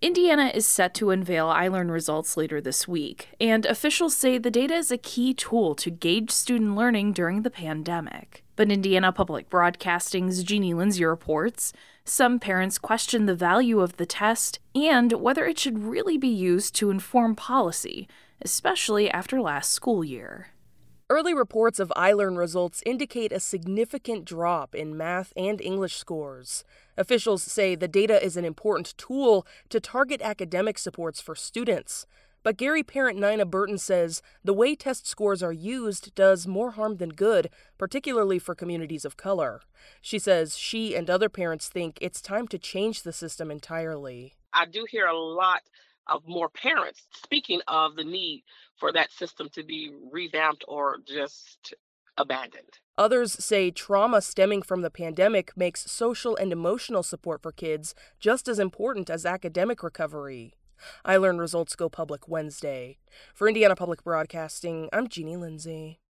Indiana is set to unveil iLearn results later this week, and officials say the data is a key tool to gauge student learning during the pandemic. But Indiana Public Broadcasting's Jeannie Lindsay reports some parents question the value of the test and whether it should really be used to inform policy, especially after last school year. Early reports of iLearn results indicate a significant drop in math and English scores. Officials say the data is an important tool to target academic supports for students. But Gary parent Nina Burton says the way test scores are used does more harm than good, particularly for communities of color. She says she and other parents think it's time to change the system entirely. I do hear a lot of more parents speaking of the need for that system to be revamped or just abandoned. Others say trauma stemming from the pandemic makes social and emotional support for kids just as important as academic recovery. iLearn results go public Wednesday. For Indiana Public Broadcasting, I'm Jeannie Lindsay.